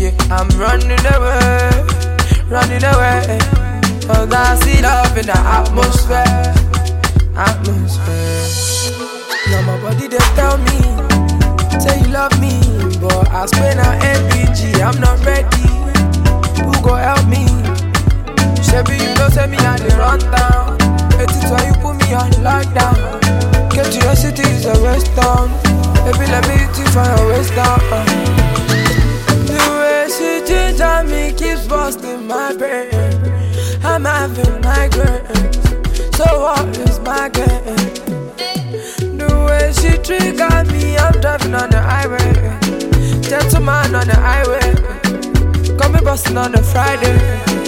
Yeah, I'm running away, running away. Cause I see love in the atmosphere, atmosphere. Now my body they tell me, say you love me, but I spend on MPG, I'm not ready. Who go help me? Shabby, you know, say me and the run down. It's why you put me on lockdown. Get to your city, is a waste town. Baby, let me hit you for your waist down. The way she ginger me keeps busting my brain. I'm having migraines, so what is my game? The way she trigger me, I'm driving on the highway. Gentleman on the highway, got me busting on the Friday.